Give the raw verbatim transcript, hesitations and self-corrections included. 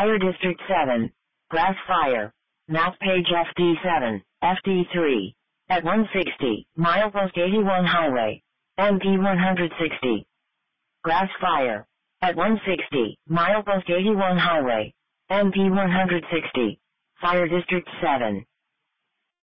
Fire District seven. Grass Fire. Map page F D seven, F D three. At one sixty, milepost eighty-one highway. M P one sixty. Grass Fire. At one sixty, milepost eighty-one highway. M P one sixty. Fire District seven.